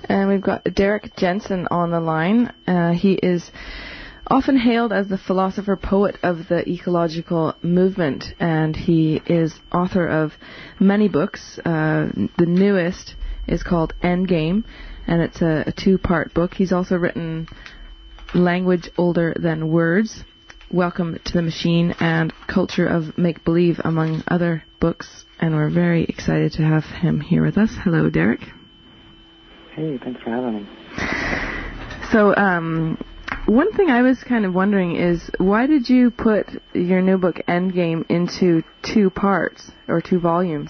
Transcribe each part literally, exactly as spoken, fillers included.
And we've got Derek Jensen on the line. Uh, he is often hailed as the philosopher-poet of the ecological movement, and he is author of many books. Uh, the newest is called Endgame, and it's a, a two-part book. He's also written Language Older Than Words, Welcome to the Machine, and Culture of Make-Believe, among other books. And we're very excited to have him here with us. Hello, Derek. Hey, thanks for having me. So, um, one thing I was kind of wondering is, why did you put your new book, Endgame, into two parts, or two volumes?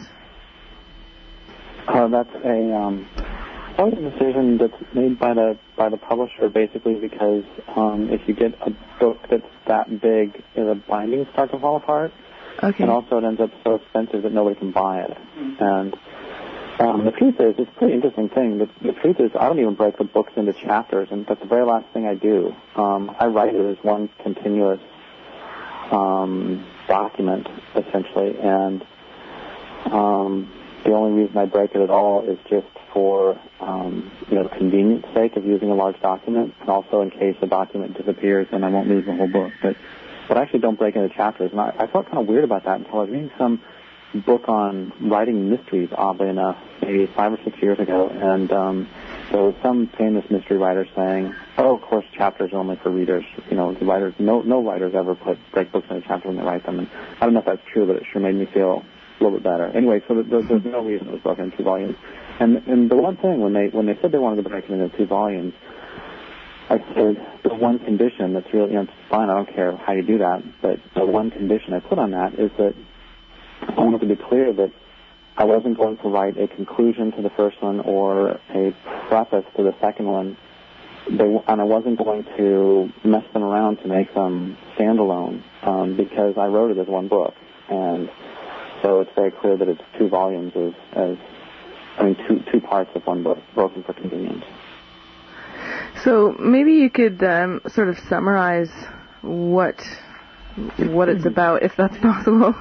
Uh, that's a, um, that was a decision that's made by the by the publisher, basically, because um, if you get a book that's that big, the bindings start to fall apart. Okay. And also it ends up so expensive that nobody can buy it. And Um, the truth is, it's a pretty interesting thing. The, the truth is, I don't even break the books into chapters, and that's the very last thing I do. Um, I write it as one continuous um, document, essentially, and um, the only reason I break it at all is just for, um, you know, convenience sake of using a large document, and also in case the document disappears, then I won't lose the whole book. But, but I actually don't break into chapters, and I, I felt kind of weird about that until I was reading some book on writing mysteries, oddly enough, maybe five or six years ago, and um, there was some famous mystery writer saying, "Oh, of course, chapters are only for readers. You know, the writers, no, no writers ever put break books into chapters when they write them." And I don't know if that's true, but it sure made me feel a little bit better. Anyway, so there, there's no reason it was broken into two volumes. And and the one thing when they when they said they wanted to break it into two volumes, I said the one condition that's really, you know, it's fine. I don't care how you do that, but the one condition I put on that is that I wanted to be clear that I wasn't going to write a conclusion to the first one or a preface to the second one, they, and I wasn't going to mess them around to make them standalone, um, because I wrote it as one book, and so it's very clear that it's two volumes as, as I mean, two two parts of one book, broken for convenience. So maybe you could um, sort of summarize what what it's about, if that's possible.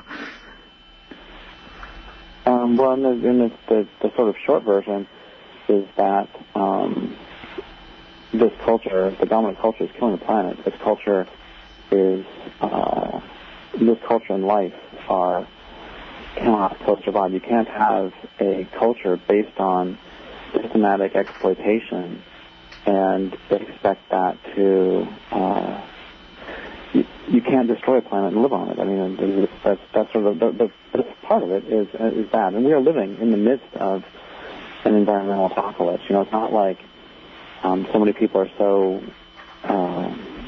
Um, well, in, the, in the, the, the sort of short version is that um, this culture, the dominant culture, is killing the planet. This culture is, uh, this culture and life are cannot co-survive. You can't have a culture based on systematic exploitation and expect that to. Uh, You, you can't destroy a planet and live on it. I mean, that's, that's sort of the, the, the part of it is is that, and we are living in the midst of an environmental apocalypse. You know, it's not like um, so many people are so uh,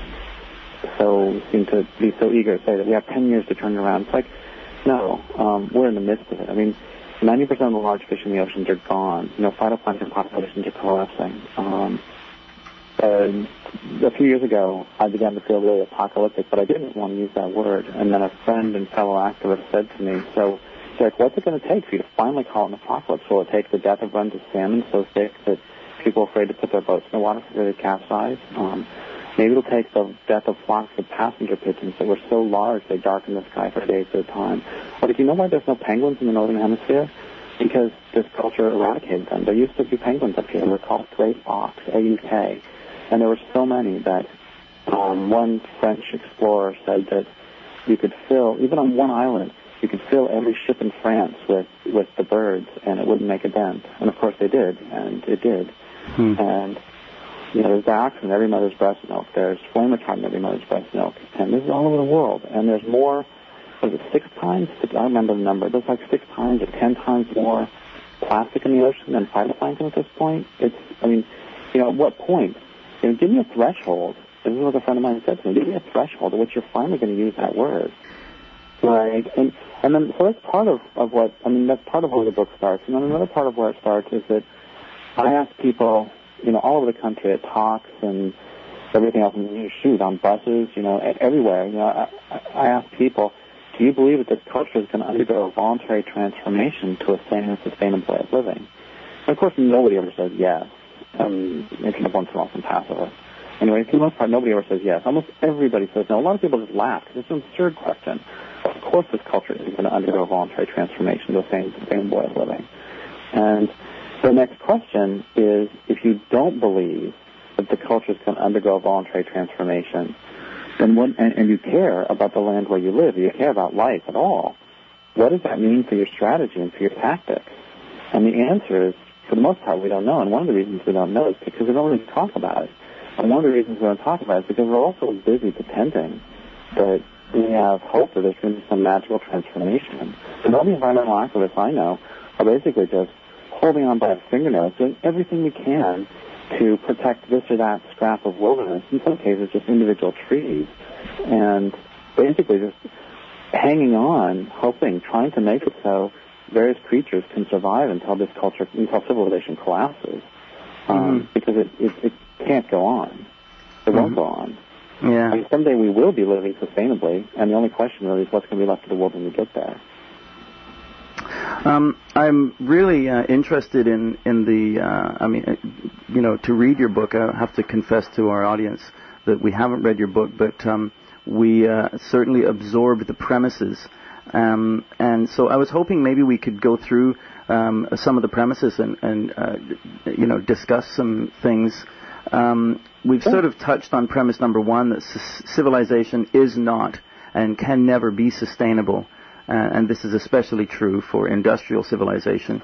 so seem to be so eager to say that we have ten years to turn it around. It's like, no, um, we're in the midst of it. I mean, ninety percent of the large fish in the oceans are gone. You know, phytoplankton populations are collapsing. Um, Uh, a few years ago, I began to feel really apocalyptic, but I didn't want to use that word. And then a friend and fellow activist said to me, so, Derek, what's it going to take for you to finally call it an apocalypse? Will it take the death of runs of salmon so thick that people are afraid to put their boats in the water because they capsize? Um, maybe it'll take the death of flocks of passenger pigeons that were so large they darkened the sky for days at a time. Or did you know why there's no penguins in the northern hemisphere? Because this culture eradicated them. There used to be penguins up here. They were called great auks, A U K. And there were so many that um, one French explorer said that you could fill, even on one island, you could fill every ship in France with, with the birds, and it wouldn't make a dent. And, of course, they did, and it did. Hmm. And, you know, there's dioxin in every mother's breast milk. There's flame retardant in every mother's breast milk. And this is all over the world. And there's more, what is it, six times? I don't remember the number. There's like six times or ten times more plastic in the ocean than phytoplankton at this point. It's, I mean, you know, at what point? You know, give me a threshold. This is what a friend of mine said to me. Give me a threshold at which you're finally going to use that word. Right? And and then, so that's part of, of what, I mean, that's part of where the book starts. And then another part of where it starts is that I ask people, you know, all over the country at talks and everything else, and you shoot on buses, you know, everywhere. You know, I, I ask people, do you believe that this culture is going to undergo a voluntary transformation to a sane and sustainable way of living? And of course, nobody ever says yes. Um, maybe once in a while some passive. Anyway, for the most part, nobody ever says yes. Almost everybody says no. A lot of people just laugh because it's an absurd question. Of course this culture is going to undergo a voluntary transformation to a sane and sustainable way of living. And the next question is, if you don't believe that the cultures can undergo voluntary transformation, then what, and, and you care about the land where you live, you care about life at all, what does that mean for your strategy and for your tactics? And the answer is, for the most part, we don't know. And one of the reasons we don't know is because we don't really talk about it. And one of the reasons we don't talk about it is because we're also busy pretending that we have hope that there's going to be some magical transformation. And all the environmental activists I know are basically just holding on by a fingernail, doing everything we can to protect this or that scrap of wilderness, in some cases just individual trees, and basically just hanging on, hoping, trying to make it so various creatures can survive until this culture, until civilization collapses, um, mm-hmm. because it, it, it can't go on. It mm-hmm. won't go on. Yeah. I mean, someday we will be living sustainably, and the only question really is what's going to be left of the world when we get there. Um, I'm really uh, interested in, in the, uh, I mean, uh, you know, to read your book. I have to confess to our audience that we haven't read your book, but um, we uh, certainly absorbed the premises. Um, and so I was hoping maybe we could go through um, some of the premises and, and uh, you know, discuss some things. Um, we've sort of touched on premise number one, that c- civilization is not and can never be sustainable. Uh, and this is especially true for industrial civilization.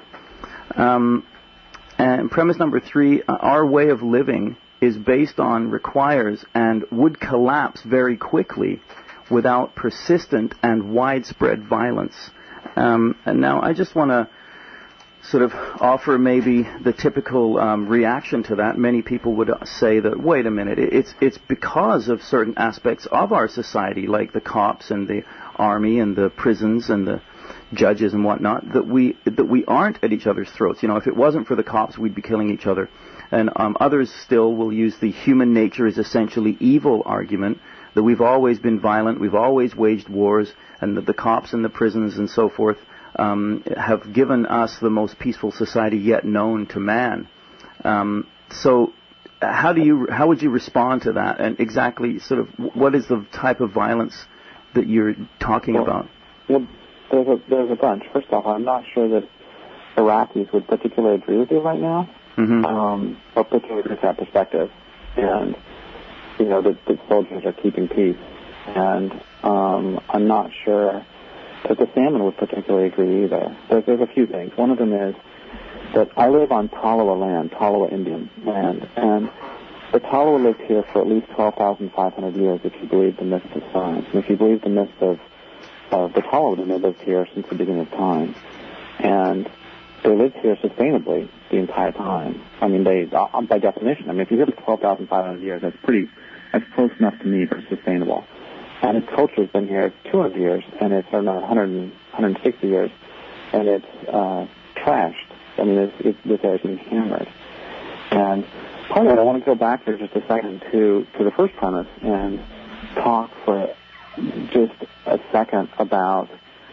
Um, and premise number three, uh, our way of living is based on, requires, and would collapse very quickly without persistent and widespread violence. Um, and now I just want to sort of offer maybe the typical um, reaction to that. Many people would say that, wait a minute, it's it's because of certain aspects of our society, like the cops and the army and the prisons and the judges and whatnot, that we that we aren't at each other's throats. You know, if it wasn't for the cops, we'd be killing each other. And um, others still will use the human nature is essentially evil argument, that we've always been violent, we've always waged wars, and that the cops and the prisons and so forth um, have given us the most peaceful society yet known to man. Um, so how do you, how would you respond to that? And exactly sort of what is the type of violence that you're talking well, about? Well, there's a, there's a bunch. First off, I'm not sure that Iraqis would particularly agree with you right now, mm-hmm. um, or particularly agree with that perspective. And you know, that the soldiers are keeping peace. And um, I'm not sure that the salmon would particularly agree either. There's, there's a few things. One of them is that I live on Tolowa land, Tolowa Indian land, and the Tolowa lived here for at least twelve thousand five hundred years if you believe the myths of science. And if you believe the myths of, of the Tolowa, then they lived here since the beginning of time. And they lived here sustainably the entire time. I mean, they, uh, by definition, I mean, if you live for twelve thousand five hundred years, that's pretty, that's close enough to me for sustainable. And its culture's been here two hundred years, and it's, or no, one hundred, one hundred sixty years, and it's uh, trashed. I mean, it's, it's, this area's been hammered. And part of it, I want to go back for just a second to, to the first premise and talk for just a second about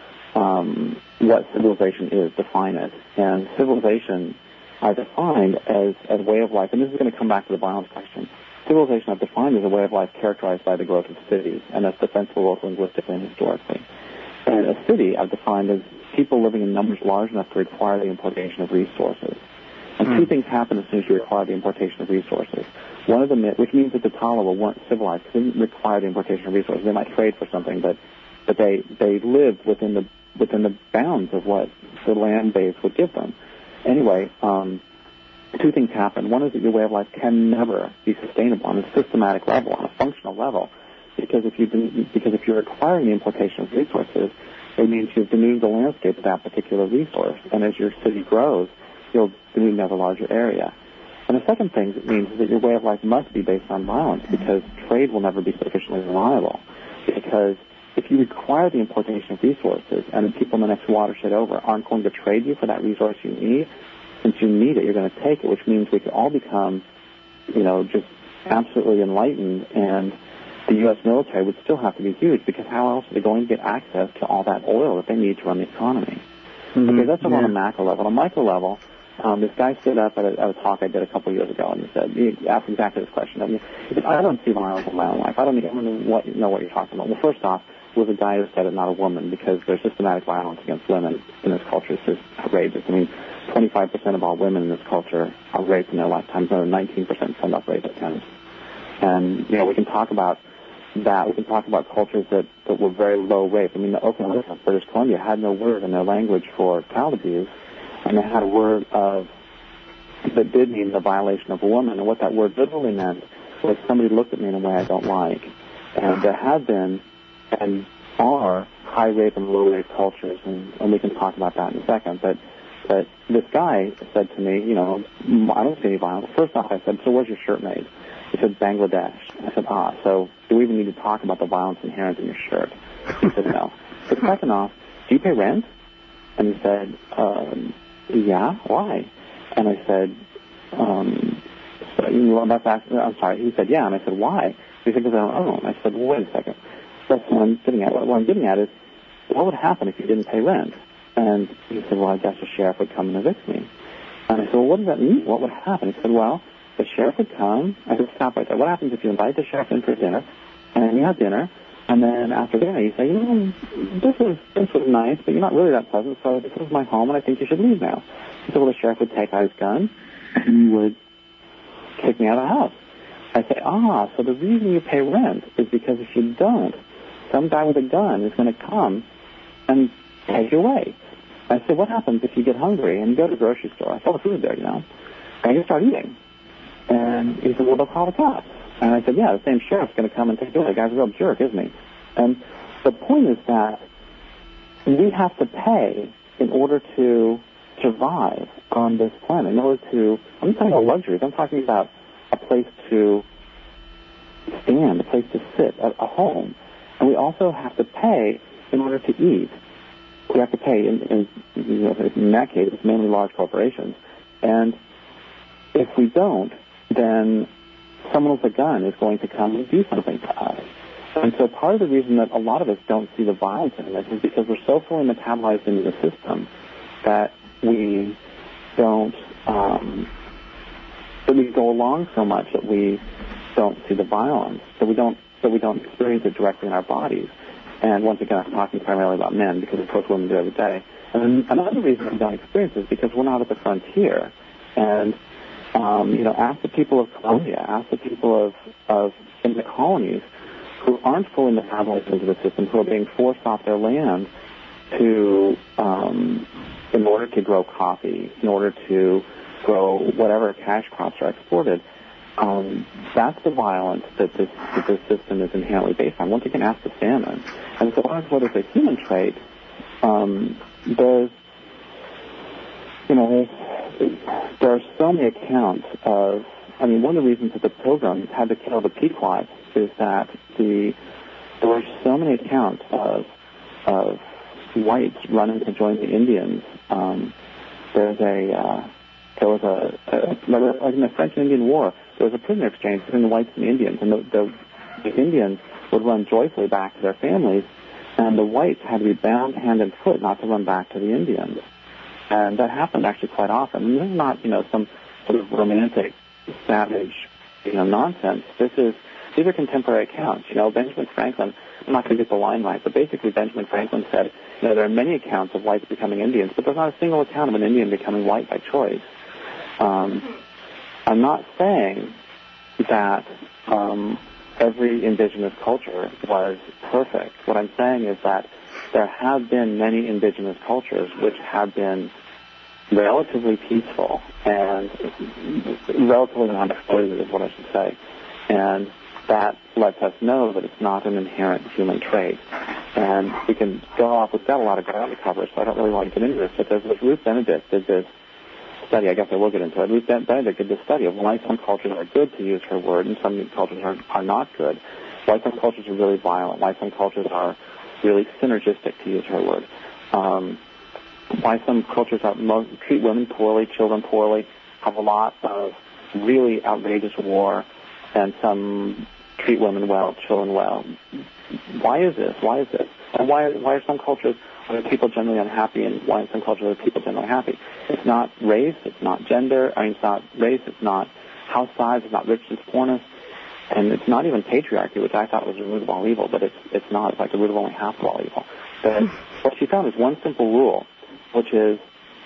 um, what civilization is, define it. And civilization I defined as a way of life, and this is going to come back to the violence question. Civilization I've defined as a way of life characterized by the growth of cities, and that's defensible both linguistically and historically. And a city I've defined as people living in numbers large enough to require the importation of resources. And mm. two things happen as soon as you require the importation of resources. One of them, which means that the Tolowa weren't civilized, they didn't require the importation of resources. They might trade for something, but but they they lived within the within the bounds of what the land base would give them. Anyway, um, two things happen. One is that your way of life can never be sustainable on a systematic level, on a functional level, because if you because if you're requiring the importation of resources, it means you've denuded the landscape of that particular resource, and as your city grows, you'll denude another larger area. And the second thing it means is that your way of life must be based on violence, because trade will never be sufficiently reliable. Because if you require the importation of resources, and the people in the next watershed over aren't going to trade you for that resource you need, since you need it, you're going to take it, which means we could all become, you know, just absolutely enlightened, and the U S military would still have to be huge, because how else are they going to get access to all that oil that they need to run the economy? Mm-hmm. Okay, that's yeah. on a macro level. On a micro level, um, this guy stood up at a, at a talk I did a couple of years ago, and he said, he asked exactly this question. I mean, he said, I don't see violence in my own life. I don't, I don't know, what, know what you're talking about. Well, first off, was a guy who said it, not a woman, because there's systematic violence against women in this culture. It's just outrageous. I mean, twenty-five percent of all women in this culture are raped in their lifetimes. Another nineteen percent send up rape attempts. And, you know, we can talk about that. We can talk about cultures that, that were very low rape. I mean, the Okanagan of British Columbia had no word in their language for child abuse, and they had a word of that did mean the violation of a woman. And what that word literally meant was somebody looked at me in a way I don't like. And there have been and are high rape and low rape cultures, and, and we can talk about that in a second. But but this guy said to me, you know, I don't see any violence. First off, I said, so where's your shirt made? He said, Bangladesh. I said, ah, so do we even need to talk about the violence inherent in your shirt? He said, no. But second off, do you pay rent? And he said, um, yeah, why? And I said, um, so, you know, that's actually, I'm sorry. He said, yeah. And I said, why? He said, because I don't own. I said, well, wait a second. That's what I'm getting at. What I'm getting at is, what would happen if you didn't pay rent? And he said, well, I guess the sheriff would come and evict me. And I said, well, what does that mean? What would happen? He said, well, the sheriff would come. I said, stop right there. What happens if you invite the sheriff in for dinner, and you have dinner, and then after dinner you say, you know, this was, this was nice, but you're not really that pleasant, so this is my home, and I think you should leave now. He said, well, the sheriff would take out his gun, and he would kick me out of the house. I say, ah, so the reason you pay rent is because if you don't, some guy with a gun is going to come and take you away. I said, what happens if you get hungry and you go to the grocery store? I saw the food there, you know, and you start eating. And he said, well, they'll call the cops. And I said, yeah, the same sheriff's going to come and take you away. The guy's a real jerk, isn't he? And the point is that we have to pay in order to survive on this planet, in order to, I'm not talking about luxuries, I'm talking about a place to stand, a place to sit, a, a home. And we also have to pay in order to eat. We have to pay, in, in, you know, in that case, it's mainly large corporations. And if we don't, then someone with a gun is going to come and do something to us. And so part of the reason that a lot of us don't see the violence in this is because we're so fully metabolized into the system that we don't, um, that we go along so much that we don't see the violence, that we don't, that we don't experience it directly in our bodies. And once again, I'm talking primarily about men because, of course, women do every day. And another reason we don't experience it is because we're not at the frontier. And, um, you know, ask the people of Colombia, ask the people of, of in the colonies who aren't fully metabolized into the system, who are being forced off their land to, um, in order to grow coffee, in order to grow whatever cash crops are exported. Um, that's the violence that this, that this system is inherently based on. Once again, ask the salmon. And so as whether it's a human trait, um, there's, you know, there's, there are so many accounts of, I mean, one of the reasons that the Pilgrims had to kill the Pequot is that the, there were so many accounts of, of whites running to join the Indians. Um, there's a, uh, there was a, a, like in the French and Indian War, there was a prisoner exchange between the whites and the Indians, and the, the, the Indians would run joyfully back to their families, and the whites had to be bound hand and foot not to run back to the Indians. And that happened actually quite often. And this is not, you know, some sort of romantic, savage, you know, nonsense. This is, these are contemporary accounts. You know, Benjamin Franklin, I'm not going to get the line right, but basically Benjamin Franklin said, you know, there are many accounts of whites becoming Indians, but there's not a single account of an Indian becoming white by choice. Um, I'm not saying that um, every indigenous culture was perfect. What I'm saying is that there have been many indigenous cultures which have been relatively peaceful and relatively non-exploited is what I should say. And that lets us know that it's not an inherent human trait. And we can go off, we've got a lot of ground to cover, so I don't really want to get into this, but there's this Ruth Benedict did this study, I guess I will get into it. Ruth Benedict did this study of why some cultures are good, to use her word, and some cultures are, are not good. Why some cultures are really violent, why some cultures are really synergistic, to use her word. Um, why some cultures are, most, treat women poorly, children poorly, have a lot of really outrageous war, and some treat women well, children well. Why is this? Why is this? And why, why are some cultures are people generally unhappy, and why in some cultures are people generally happy? It's not race, it's not gender, I mean, it's not race, it's not house size, it's not richness, poorness. and it's not even patriarchy, which I thought was the root of all evil, but it's it's not. It's like the root of only half of all evil. But what she found is one simple rule, which is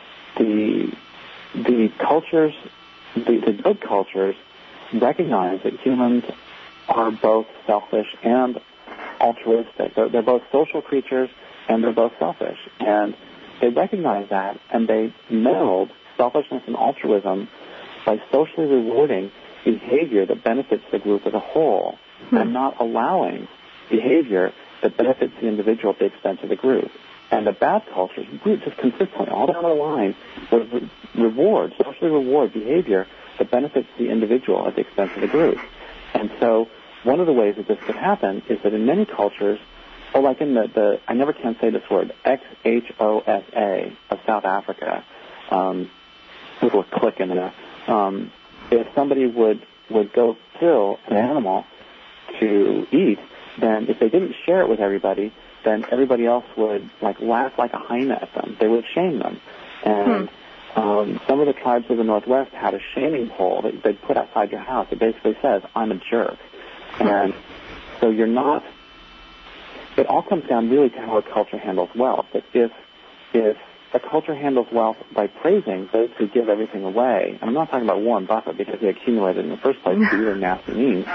the the cultures, the, the good cultures, recognize that humans are both selfish and altruistic. They're, they're both social creatures and they're both selfish. And they recognize that, and they meld selfishness and altruism by socially rewarding behavior that benefits the group as a whole, hmm. and not allowing behavior that benefits the individual at the expense of the group. And the bad cultures, groups just consistently, all down the line, would re- reward, socially reward behavior that benefits the individual at the expense of the group. And so one of the ways that this could happen is that in many cultures, or like in the, the I never can say this word, X H O S A of South Africa, um, with a click in there, um, if somebody would, would go kill an animal to eat, then if they didn't share it with everybody, then everybody else would like laugh like a hyena at them. They would shame them. And hmm. um, some of the tribes of the Northwest had a shaming pole that they'd put outside your house. It basically says, I'm a jerk. And so you're not, it all comes down really to how a culture handles wealth. That if, if a culture handles wealth by praising those who give everything away, and I'm not talking about Warren Buffett because he accumulated in the first place through your nasty means,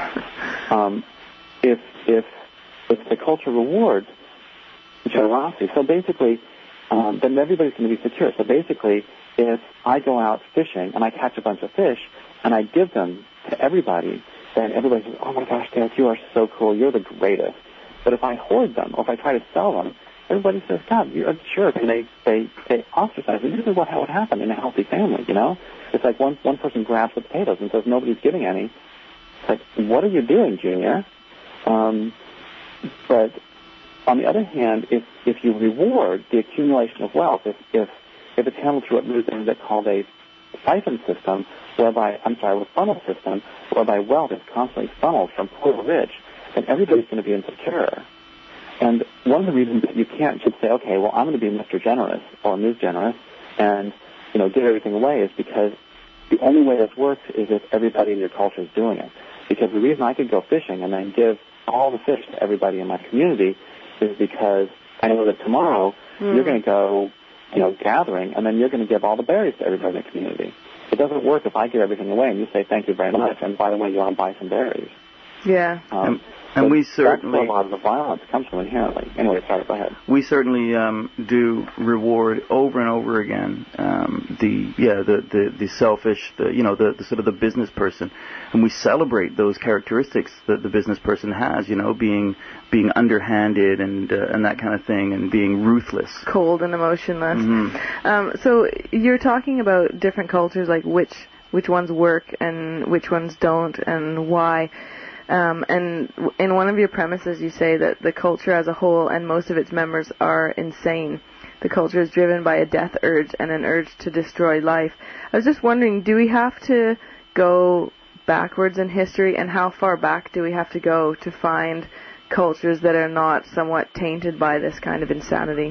um, if, if, if the culture rewards generosity, so basically, um, then everybody's going to be secure. So basically, if I go out fishing and I catch a bunch of fish and I give them to everybody, then everybody says, oh my gosh, Derek, you are so cool, you're the greatest. But if I hoard them, or if I try to sell them, everybody says, God, you're a jerk, and they, they, they ostracize me. This is what would happen in a healthy family, you know? It's like one, one person grabs the potatoes and says, nobody's giving any. It's like, what are you doing, Junior? Um, but on the other hand, if, if you reward the accumulation of wealth, if, if, if it's handled through what Ruth Benedict called a siphon system, whereby, I'm sorry, with funnel system, whereby wealth is constantly funneled from poor to rich, then everybody's going to be insecure. And one of the reasons that you can't just say, okay, well, I'm going to be Mister Generous or Miz Generous and, you know, give everything away is because the only way this works is if everybody in your culture is doing it. Because the reason I could go fishing and then give all the fish to everybody in my community is because I know that tomorrow mm. you're going to go, you know, gathering, and then you're going to give all the berries to everybody in the community. It doesn't work if I give everything away and you say thank you very much, and by the way, you want to buy some berries. Yeah. And, Um, and so we certainly... That's where a lot of the violence comes from inherently. Anyway, sorry, go ahead. We certainly um, do reward over and over again um, the yeah the, the, the selfish, the you know the, the sort of the business person, and we celebrate those characteristics that the business person has. You know, being being underhanded and uh, and that kind of thing, and being ruthless, cold and emotionless. Mm-hmm. Um, so you're talking about different cultures, like which which ones work and which ones don't, and why. Um, and in one of your premises, you say that the culture as a whole and most of its members are insane. The culture is driven by a death urge and an urge to destroy life. I was just wondering, do we have to go backwards in history, and how far back do we have to go to find cultures that are not somewhat tainted by this kind of insanity?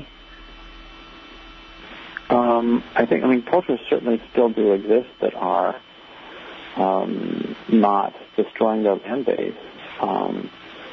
Um, I think, I mean, cultures certainly still do exist that are Um, not destroying their land base. Um,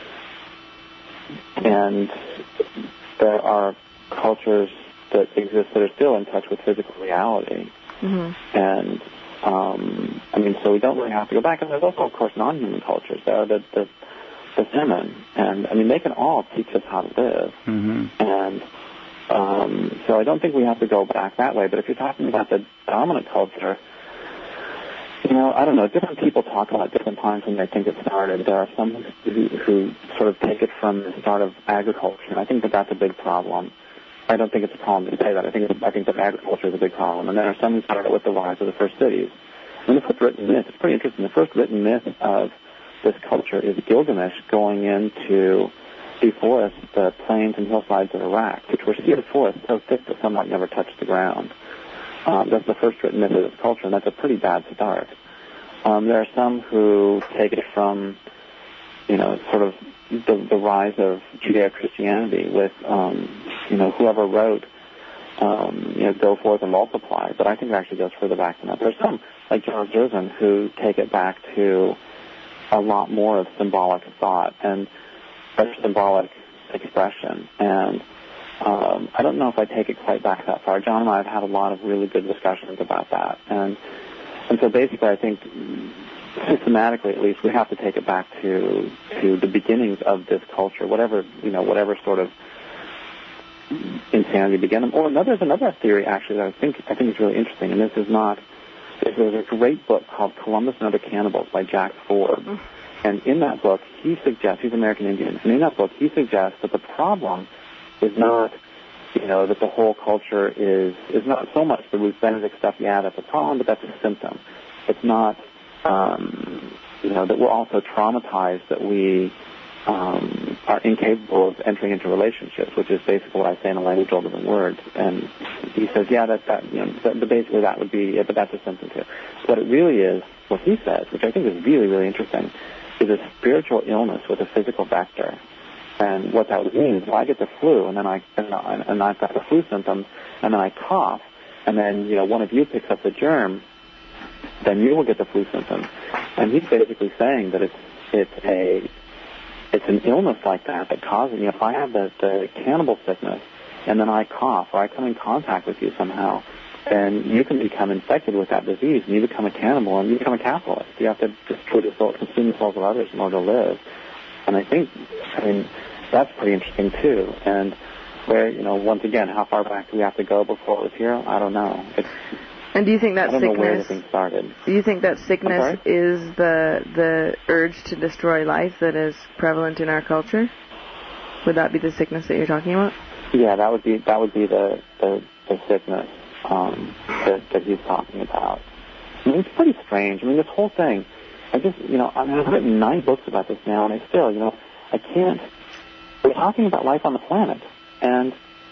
and there are cultures that exist that are still in touch with physical reality. Mm-hmm. And, um, I mean, so we don't really have to go back. And there's also, of course, non-human cultures. There are the, the, the Zemin. And, I mean, they can all teach us how to live. Mm-hmm. And um, so I don't think we have to go back that way. But if you're talking about the dominant culture, you know, I don't know. Different people talk about different times when they think it started. There are some who, who sort of take it from the start of agriculture, and I think that that's a big problem. I don't think it's a problem to say that. I think it's, I think that agriculture is a big problem. And there are some who started with the rise of the first cities. And the first written myth, it's pretty interesting. The first written myth of this culture is Gilgamesh going into the forest, the plains and hillsides of Iraq, which were seared forests so thick that sunlight never touched the ground. Um, that's the first written myth of this culture, and that's a pretty bad start. Um, there are some who take it from, you know, sort of the, the rise of Judeo-Christianity with, um, you know, whoever wrote, um, you know, go forth and multiply. But I think it actually goes further back than that. There's some, like John Zerzan, who take it back to a lot more of symbolic thought and better symbolic expression. And um, I don't know if I take it quite back that far. John and I have had a lot of really good discussions about that. And and so basically I think systematically at least we have to take it back to to the beginnings of this culture, whatever, you know, whatever sort of insanity began. Or another, there's another theory actually that I think I think is really interesting, and this is not. There's a great book called Columbus and Other Cannibals by Jack Ford, and in that book he suggests, he's an American Indian, and in that book he suggests that the problem is not, you know, that the whole culture is is not so much the Ruth Benedict stuff. Yeah, that's a problem, but that's a symptom. It's not, um, you know, that we're also traumatized, that we um, are incapable of entering into relationships, which is basically what I say in a language older than words. And he says, yeah, that, that you know, that, basically that would be it, but that's a symptom too. What it really is, what he says, which I think is really, really interesting, is a spiritual illness with a physical vector. And what that would mean is if I get the flu, and then I and, I, and I've got the flu symptoms, and then I cough, and then, you know, one of you picks up the germ, then you will get the flu symptoms. And he's basically saying that it's it's a it's an illness like that that causes, you know, if I have the, the cannibal sickness and then I cough or I come in contact with you somehow, then you can become infected with that disease and you become a cannibal and you become a capitalist. You have to destroy the soul, consume the souls of others in order to live. And I think, I mean, that's pretty interesting too. And where, you know, once again, how far back do we have to go before it was here? I don't know. It's, And do you think that I don't sickness? know where the thing started. Do you think that sickness is the the urge to destroy life that is prevalent in our culture? Would that be the sickness that you're talking about? Yeah, that would be that would be the the, the sickness um, that that he's talking about. I mean, it's pretty strange. I mean, this whole thing. I just, you know, I mean, I've written nine books about this now, and I still, you know, I can't. We're talking about life on the planet, and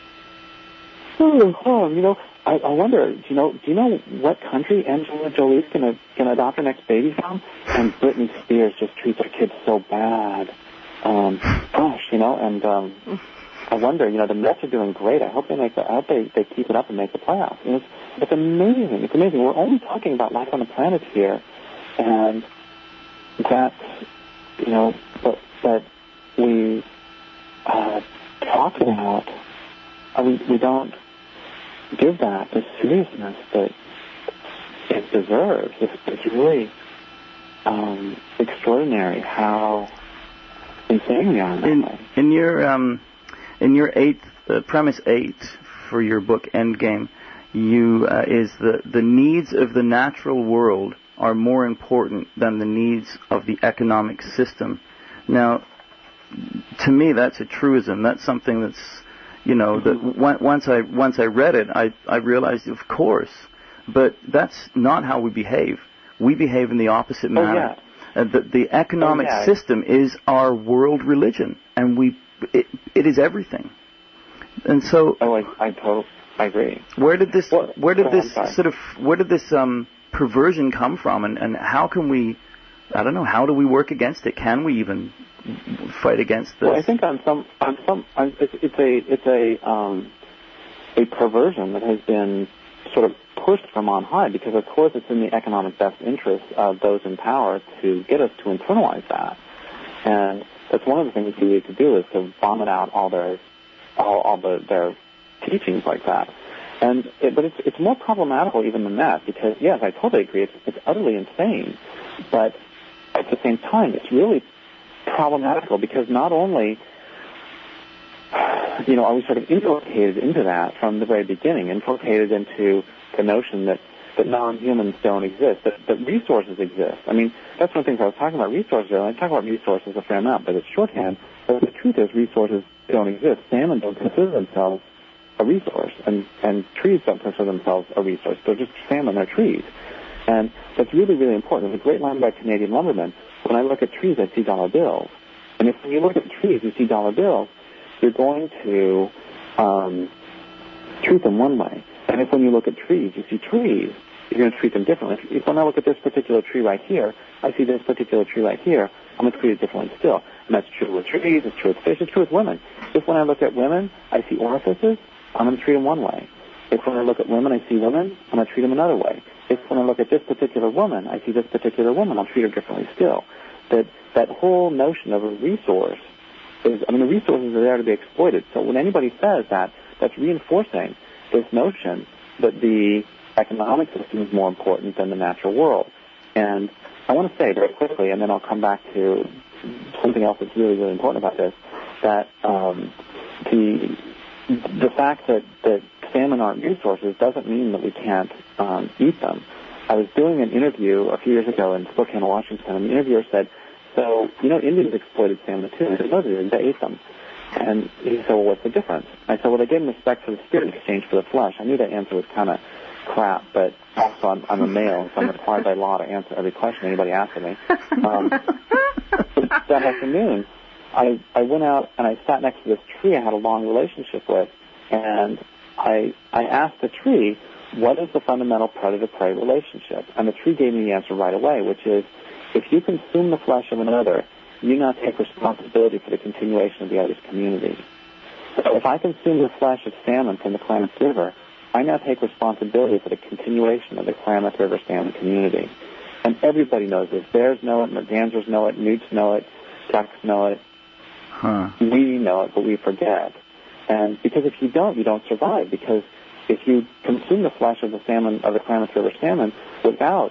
oh, oh you know. I, I wonder, do you know, do you know what country Angelina Jolie's gonna gonna adopt her next baby from? And Britney Spears just treats her kids so bad. Um, gosh, you know, and um, I wonder, you know, the Mets are doing great. I hope they make the, I hope they, they keep it up and make the playoffs. And it's it's amazing. It's amazing. We're only talking about life on the planet here, and that's, you know, but that we uh, talk about. Uh, we we don't give that the seriousness that it deserves. It's, it's really um, extraordinary how insane we are in that in, way. In your um, in your eighth uh, premise eight for your book Endgame, you uh, is the the needs of the natural world are more important than the needs of the economic system. Now, to me, that's a truism. That's something that's, you know, that once I once I read it, I, I realized, of course, but that's not how we behave. We behave in the opposite manner. Oh, yeah. uh, the, the economic oh, yeah. system is our world religion, and we it, it is everything. And so, oh, I I, totally, I agree. Where did this well, where did oh, this sort of where did this um, perversion come from, and, and how can we? I don't know. How do we work against it? Can we even fight against this? Well, I think on some, on some, on, it's, it's a, it's a, um, a perversion that has been sort of pushed from on high, because of course it's in the economic best interest of those in power to get us to internalize that, and that's one of the things we need to do is to vomit out all their, all, all the, their teachings like that. And it, but it's it's more problematical even than that, because yes, I totally agree, it's, it's utterly insane, but at the same time, it's really problematical, because not only, you know, are we sort of inculcated into that from the very beginning, inculcated into the notion that, that non-humans don't exist, that, that resources exist. I mean, that's one of the things I was talking about, resources earlier. I talk about resources a fair amount, but it's shorthand. But the truth is resources don't exist. Salmon don't consider themselves a resource, and, and trees don't consider themselves a resource. They're just salmon, they're trees. And that's really, really important. There's a great line by Canadian Lumberman. When I look at trees, I see dollar bills. And if when you look at trees, you see dollar bills, you're going to um, treat them one way. And if when you look at trees, you see trees, you're going to treat them differently. If, if when I look at this particular tree right here, I see this particular tree right here, I'm going to treat it differently still. And that's true with trees, it's true with fish, it's true with women. If when I look at women, I see orifices, I'm going to treat them one way. If when I look at women, I see women, I'm going to treat them another way. If when I look at this particular woman, I see this particular woman, I'll treat her differently still. that that whole notion of a resource is, I mean, the resources are there to be exploited. So when anybody says that, that's reinforcing this notion that the economic system is more important than the natural world. And I want to say very quickly, and then I'll come back to something else that's really, really important about this, that um, the the fact that, that salmon aren't resources doesn't mean that we can't um, eat them. I was doing an interview a few years ago in Spokane, Washington, and the interviewer said, so, you know, Indians exploited salmon too. I said, no, they didn't. They ate them. And he said, well, what's the difference? I said, well, they gave them respect for the spirit in exchange for the flesh. I knew that answer was kind of crap, but also I'm, I'm a male, so I'm required by law to answer every question anybody asks of me. Um, that afternoon, I, I went out and I sat next to this tree I had a long relationship with, and I, I asked the tree, what is the fundamental predator-prey relationship? And the tree gave me the answer right away, which is, if you consume the flesh of another, you now take responsibility for the continuation of the other's community. So if I consume the flesh of salmon from the Klamath River, I now take responsibility for the continuation of the Klamath River salmon community. And everybody knows this. Bears know it, mergansers know it, newts know it, ducks know it. Huh. We know it, but we forget. And because if you don't, you don't survive. Because if you consume the flesh of the salmon, of the Klamath River salmon, without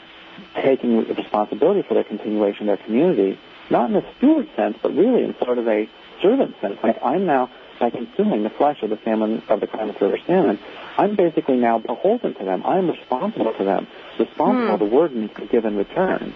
taking responsibility for their continuation of their community, not in a steward sense, but really in sort of a servant sense. Like I'm now, by consuming the flesh of the salmon, of the Klamath River salmon, I'm basically now beholden to them. I'm responsible to them. Responsible, Hmm. the word needs to give in return.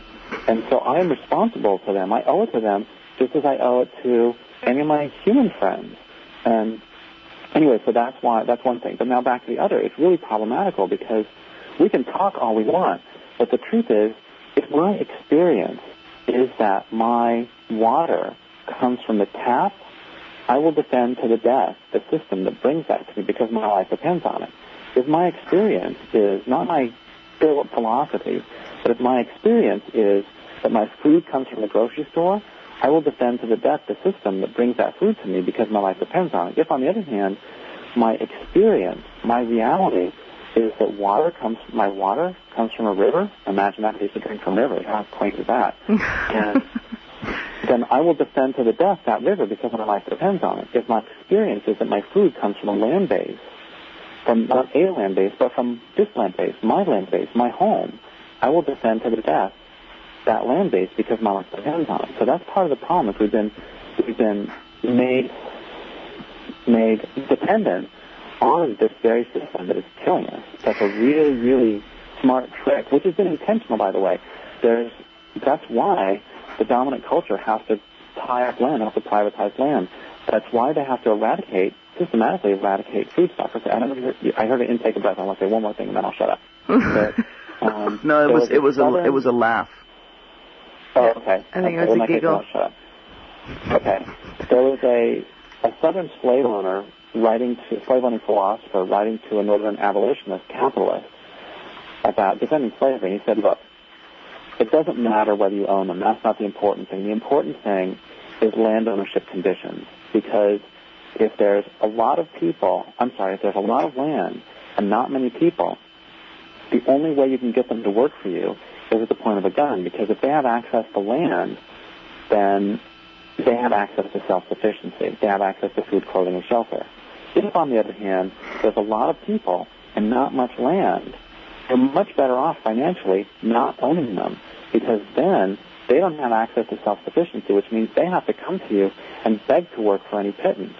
And so I am responsible to them. I owe it to them just as I owe it to any of my human friends. And anyway, so that's why, that's one thing. But now back to the other. It's really problematical because we can talk all we want, but the truth is, if my experience is that my water comes from the tap, I will defend to the death the system that brings that to me because my life depends on it. If my experience is, not my philosophy, but if my experience is that my food comes from the grocery store, I will defend to the death the system that brings that food to me because my life depends on it. If, on the other hand, my experience, my reality is that water comes, my water comes from a river, imagine that I used to drink from rivers, how quaint is that? And then I will defend to the death that river because my life depends on it. If my experience is that my food comes from a land base, from not a land base, but from this land base, my land base, my home, I will defend to the death that land base because my life depends on it. So that's part of the problem. Is we've been we've been made made dependent on this very system that is killing us. That's a really, really smart trick, which has been intentional, by the way. There's that's why the dominant culture has to tie up land, has to privatize land. That's why they have to eradicate, systematically eradicate food stocks. I, don't, I heard an intake of breath. I want to say one more thing, and then I'll shut up. But, um, no, it was, was it was southern, a it was a laugh. Oh, okay. I think okay. it was well, a giggle. Shut up. Okay. There was a a southern slave owner writing to slave owning philosopher writing to a northern abolitionist capitalist about defending slavery. And he said, "Look, it doesn't matter whether you own them. That's not the important thing. The important thing is land ownership conditions. Because if there's a lot of people, I'm sorry, if there's a lot of land and not many people, the only way you can get them to work for you is at the point of a gun. Because if they have access to land, then they have access to self-sufficiency. They have access to food, clothing, and shelter. If, on the other hand, there's a lot of people and not much land, they're much better off financially not owning them, because then they don't have access to self-sufficiency, which means they have to come to you and beg to work for any pittance."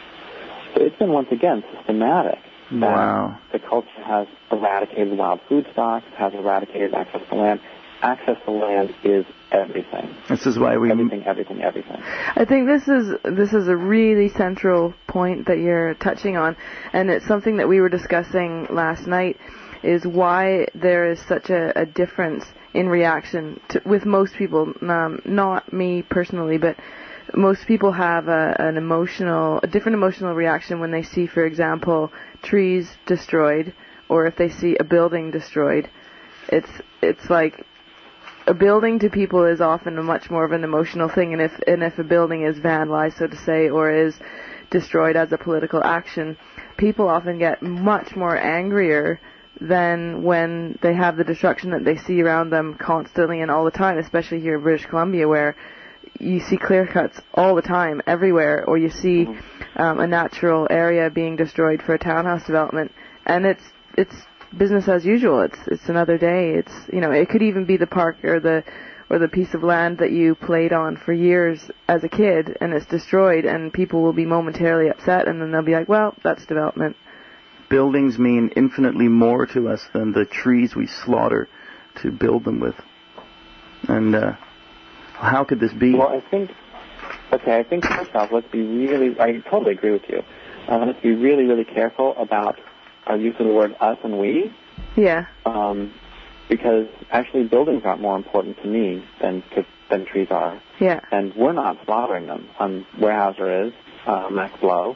So it's been, once again, systematic. Wow. The culture has eradicated wild food stocks, has eradicated access to land. Access to land is everything. This is why we everything, everything, everything. I think this is this is a really central point that you're touching on, and it's something that we were discussing last night. Is why there is such a, a difference in reaction to, with most people. Um, not me personally, but most people have a, an emotional, a different emotional reaction when they see, for example, trees destroyed, or if they see a building destroyed. It's it's like a building to people is often a much more of an emotional thing, and if and if a building is vandalized, so to say, or is destroyed as a political action, people often get much more angrier than when they have the destruction that they see around them constantly and all the time, especially here in British Columbia, where you see clear cuts all the time, everywhere, or you see um, a natural area being destroyed for a townhouse development, and it's it's business as usual. It's it's another day. It's, you know, it could even be the park or the or the piece of land that you played on for years as a kid, and it's destroyed, and people will be momentarily upset, and then they'll be like, well, that's development. Buildings mean infinitely more to us than the trees we slaughter to build them with. And uh, how could this be? Well, I think, okay, I think first off, let's be really, I totally agree with you. Uh, let's be really, really careful about our use of the word us and we. Yeah. Um, because actually buildings aren't more important to me than to, than trees are. Yeah. And we're not slaughtering them. Um, Weyerhaeuser is, uh, Max Blow,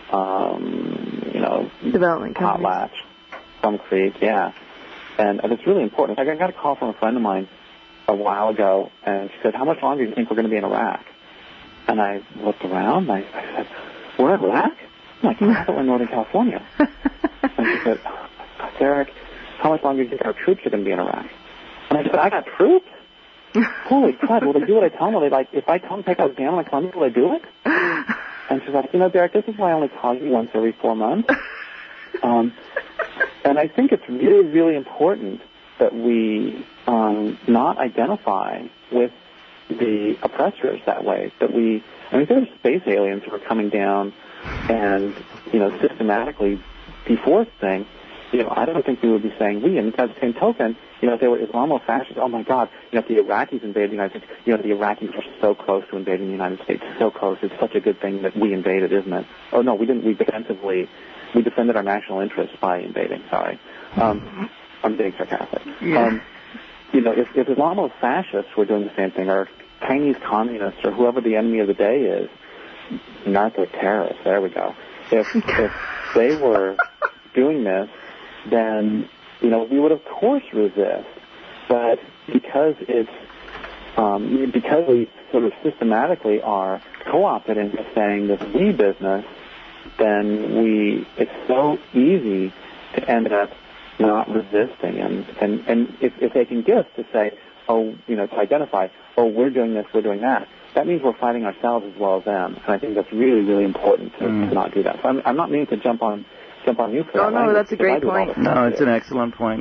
um, you know, development companies. Potlatch, Plum Creek, yeah. And, and it's really important. I got a call from a friend of mine a while ago, and she said, how much longer do you think we're going to be in Iraq? And I looked around, and I, I said, we're in Iraq? I'm like, I thought we're in Northern California. And she said, Derek, how much longer do you think our troops are going to be in Iraq? And I said, I got troops? Holy crap, will they do what I tell them? Will they, like, if I tell them to take out a dam on the Columbia, will they do it? And she's like, you know, Derek, this is why I only call you once every four months. Um, and I think it's really, really important that we um, not identify with the oppressors that way. That we, I mean, if there's space aliens who are coming down and, you know, systematically deforest things, you know, I don't think we would be saying we. And by the same token, you know, if they were Islamo-fascists, oh my God, you know, if the Iraqis invaded the United States, you know, the Iraqis were so close to invading the United States, so close. It's such a good thing that we invaded, isn't it? Oh no, we didn't. We defensively, we defended our national interests by invading. Sorry, um, I'm being sarcastic. Yeah. Um, you know, if, if Islamo-fascists were doing the same thing, or Chinese communists, or whoever the enemy of the day is, narco-terrorists, there we go. If if they were doing this, then, you know, we would of course resist. But because it's, um, because we sort of systematically are co-opted into saying this we business, then we, it's so easy to end up not resisting. And, and, and if, if they can get us to say, oh, you know, to identify, oh, we're doing this, we're doing that, that means we're fighting ourselves as well as them. And I think that's really, really important to, mm. to not do that. So I'm, I'm not meaning to jump on jump on you for oh, that. Oh, no, that's a great point. No, it's an excellent point.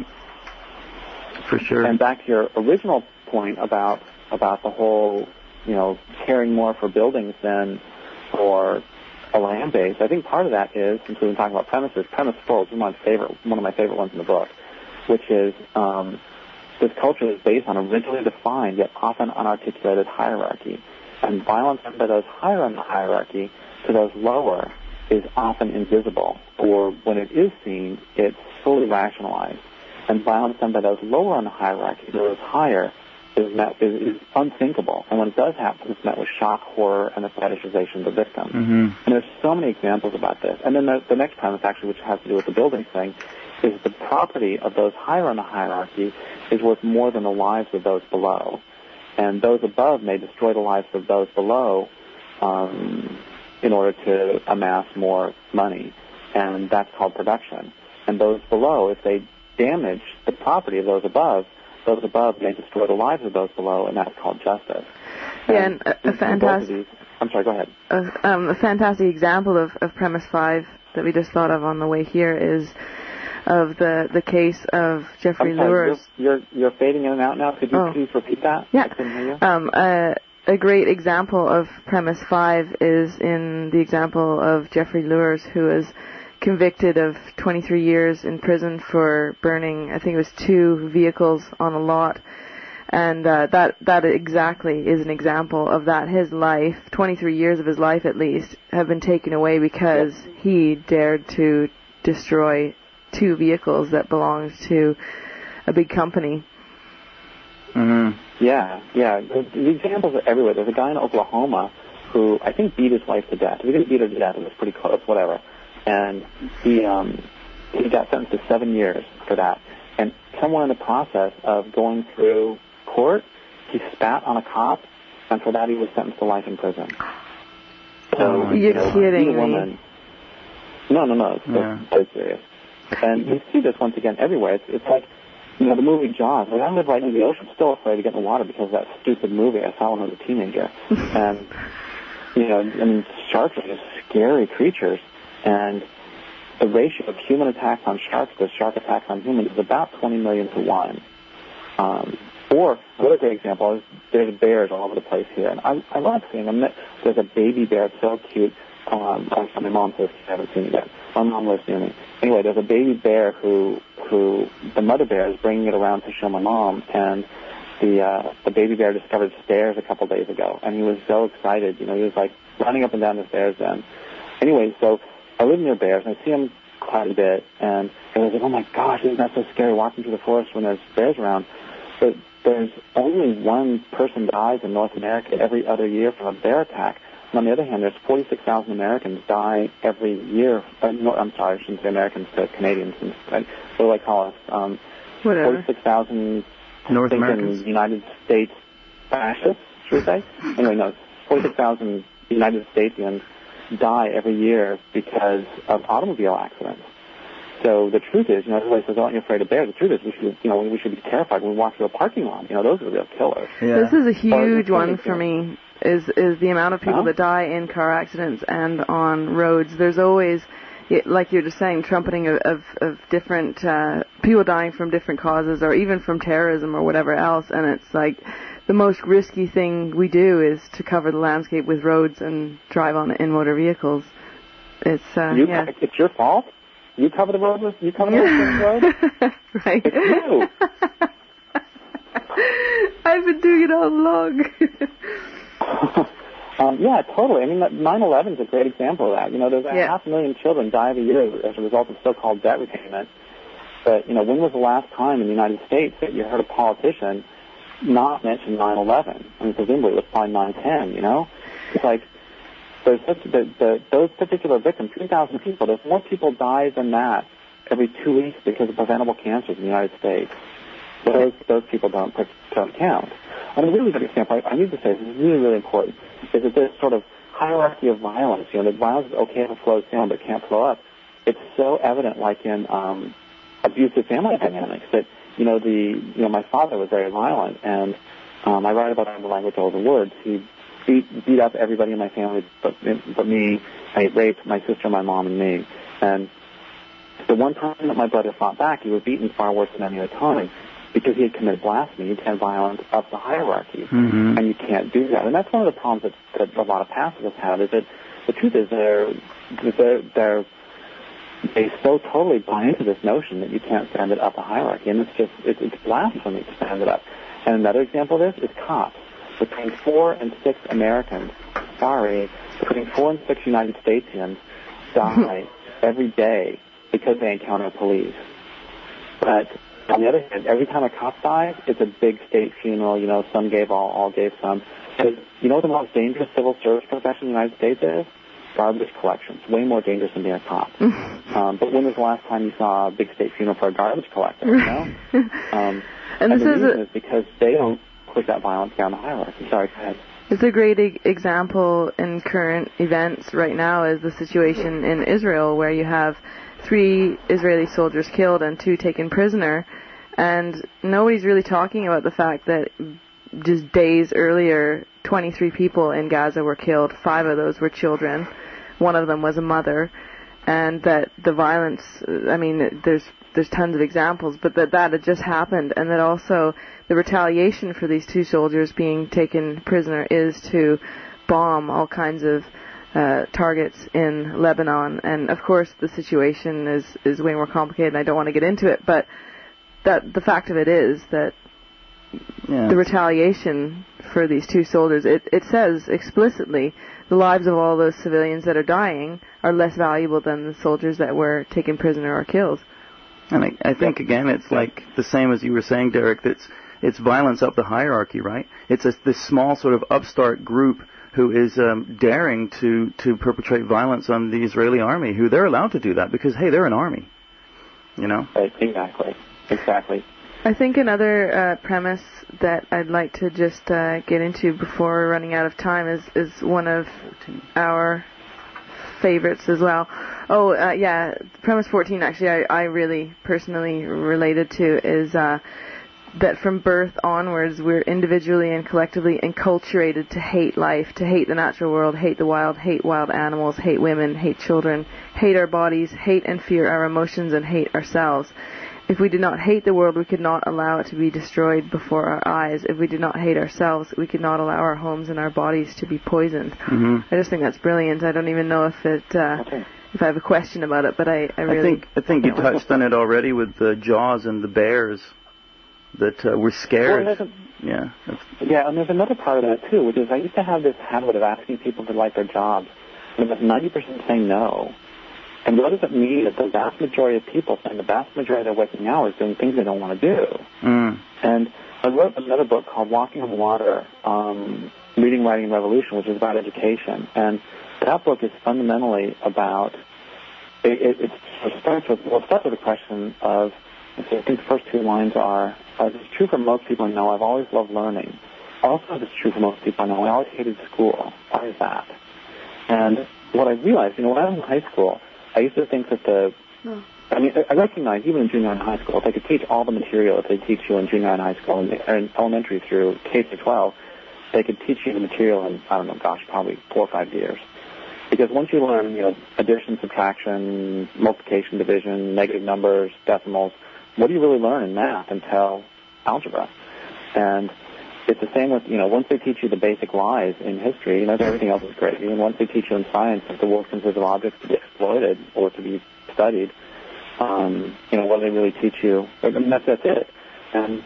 For sure. And back to your original point about about the whole, you know, caring more for buildings than for a land base, I think part of that is, since we've been talking about premises, premise four is one of my favorite, one of my favorite ones in the book, which is um, this culture is based on a rigidly defined yet often unarticulated hierarchy. And violence by those higher on the hierarchy to those lower is often invisible, or when it is seen, it's fully rationalized. And violence done by those lower on the hierarchy to those higher is met is, is unthinkable. And when it does happen, it's met with shock, horror, and the fetishization of the victim. Mm-hmm. And there's so many examples about this. And then the, the next premise, actually, which has to do with the building thing, is the property of those higher on the hierarchy is worth more than the lives of those below. And those above may destroy the lives of those below um, in order to amass more money. And that's called production. And those below, if they damage the property of those above, those above may destroy the lives of those below, and that's called justice. Yeah, and, and a, a fantastic... I'm sorry, go ahead. A, um, a fantastic example of, of premise five that we just thought of on the way here is of the, the case of Jeffrey I'm sorry, Luers. You're, you're, you're fading in and out now. Could you oh. please repeat that? Yeah. I couldn't hear you. Um, uh, a great example of premise five is in the example of Jeffrey Luers, who is convicted of twenty-three years in prison for burning, I think it was two vehicles on a lot. And uh, that that exactly is an example of that. His life, twenty-three years of his life at least, have been taken away because yep. he dared to destroy two vehicles that belonged to a big company. Mm-hmm. Yeah, yeah. The, the examples are everywhere. There's a guy in Oklahoma who I think beat his wife to death. He didn't beat her to death. It was pretty close, whatever. And he um, he got sentenced to seven years for that. And somewhere in the process of going through court, he spat on a cop, and for that he was sentenced to life in prison. So, oh, you're you know, kidding me. Woman, no, no, no. It's yeah. dead serious. And you see this once again everywhere. It's, it's like, you know, the movie Jaws. Like, I live right near the ocean. I'm still afraid to get in the water because of that stupid movie I saw when I was a teenager. And, you know, I mean, sharks are just scary creatures. And the ratio of human attacks on sharks to shark attacks on humans is about twenty million to one. Um, or another great example is there's bears all over the place here. And I, I love seeing them. There's a baby bear. It's so cute. Um, my mom says I haven't seen it yet. My mom lives near me. Anyway, there's a baby bear who, who the mother bear is bringing it around to show my mom, and the uh, the baby bear discovered stairs a couple days ago, and he was so excited. You know, he was like running up and down the stairs then. Anyway, so I live near bears, and I see them quite a bit, and I was like, oh my gosh, isn't that so scary walking through the forest when there's bears around? But there's only one person dies in North America every other year from a bear attack. And on the other hand, there's forty-six thousand Americans die every year. Uh, no, I'm sorry, I shouldn't say Americans, to Canadians. And, uh, what do I call us? Um, Whatever. forty-six thousand North Americans. United States fascists, should we say? Anyway, no, forty-six thousand United Statesians die every year because of automobile accidents. So the truth is, you know, everybody says, oh, aren't you afraid of bears? The truth is, we should, you know, we should be terrified when we walk through a parking lot. You know, those are the real killers. Yeah. This is a huge Or, one for me, is is the amount of people huh? that die in car accidents and on roads. There's always, like you're just saying, trumpeting of, of, of different uh, people dying from different causes or even from terrorism or whatever else. And it's like the most risky thing we do is to cover the landscape with roads and drive on in motor vehicles. It's, uh, you, yeah. It's your fault. You cover the road with, you cover the road? Right. It's you. I've been doing it all along. um, yeah, totally. I mean, nine eleven is a great example of that. You know, there's a yeah. half a million children die every year as a result of so-called debt repayment. But, you know, when was the last time in the United States that you heard a politician not mention nine eleven? I mean, presumably it was probably nine ten, you know? It's like, there's such, the, the, those particular victims, three thousand people, there's more people die than that every two weeks because of preventable cancers in the United States. Those those people don't, don't count. And a really good example, I, I need to say, this is really, really important, is that this sort of hierarchy of violence, you know, that violence is okay if it flows down but can't flow up. It's so evident, like in um, abusive family dynamics, that, you know, the, you know, my father was very violent, and um, I write about it in the language over words. He beat, beat up everybody in my family but, but me. I raped my sister, my mom, and me. And the one time that my brother fought back, he was beaten far worse than any other time because he had committed blasphemy and violence up the hierarchy. Mm-hmm. And you can't do that. And that's one of the problems that, that a lot of pacifists have, is that the truth is they're, they're, they're, they so totally buy into this notion that you can't stand it up the hierarchy. And it's just, it's, it's blasphemy to stand it up. And another example of this is cops. Between four and six Americans, sorry, between four and six United Statesians die every day because they encounter police. But on the other hand, every time a cop dies, it's a big state funeral. You know, some gave all, all gave some. But you know what the most dangerous civil service profession in the United States is? Garbage collection. It's way more dangerous than being a cop. um, but when was the last time you saw a big state funeral for a garbage collector? You know? um, and, and this the is reason a- is because they don't push that violence down the hierarchy. Sorry, go ahead. It's a great e- example in current events right now is the situation in Israel where you have three Israeli soldiers killed and two taken prisoner, and nobody's really talking about the fact that just days earlier, twenty-three people in Gaza were killed. Five of those were children. One of them was a mother. And that the violence, I mean, there's there's tons of examples, but that that had just happened, and that also the retaliation for these two soldiers being taken prisoner is to bomb all kinds of uh, targets in Lebanon. And of course, the situation is is way more complicated, and I don't want to get into it, but that the fact of it is that yeah. the retaliation for these two soldiers, it, it says explicitly the lives of all those civilians that are dying are less valuable than the soldiers that were taken prisoner or killed. And I, I think, again, it's like the same as you were saying, Derek, that's it's violence up the hierarchy, right? It's a, this small sort of upstart group who is um, daring to, to perpetrate violence on the Israeli army, who they're allowed to do that because, hey, they're an army, you know? Right, exactly, exactly. I think another uh, premise that I'd like to just uh, get into before we're running out of time is, is one of our favorites as well. Oh, uh, yeah, premise fourteen, actually, I, I really personally related to is uh, that from birth onwards, we're individually and collectively enculturated to hate life, to hate the natural world, hate the wild, hate wild animals, hate women, hate children, hate our bodies, hate and fear our emotions, and hate ourselves. If we did not hate the world, we could not allow it to be destroyed before our eyes. If we did not hate ourselves, we could not allow our homes and our bodies to be poisoned. Mm-hmm. I just think that's brilliant. I don't even know if it, uh, okay. if I have a question about it, but I, I really... I think, I think you touched on it already with the Jaws and the bears, that uh, we're scared. Well, yeah. Yeah, and there's another part of that, too, which is I used to have this habit of asking people to like their jobs, and about ninety percent saying no. And what does it mean that the vast majority of people spend the vast majority of their waking hours doing things they don't want to do? Mm. And I wrote another book called Walking on Water, um, Reading, Writing, and Revolution, which is about education. And that book is fundamentally about, it, it, it sort of starts with, well, it starts with the question of, I think the first two lines are, as it's true for most people I know, I've always loved learning. Also, as it's true for most people I know, I always hated school. Why is that? And what I realized, you know, when I was in high school, I used to think that the, oh. I mean, I recognize even in junior and high school, if they could teach all the material that they teach you in junior and high school, and, and elementary through K through twelve, they could teach you the material in, I don't know, gosh, probably four or five years. Because once you learn, you know, addition, subtraction, multiplication, division, negative numbers, decimals, what do you really learn in math until algebra? And it's the same with, you know, once they teach you the basic lies in history, you know, everything else is great. And once they teach you in science that the world consists of objects to be exploited or to be studied, um, you know, what do they really teach you? I mean, that's, that's it. And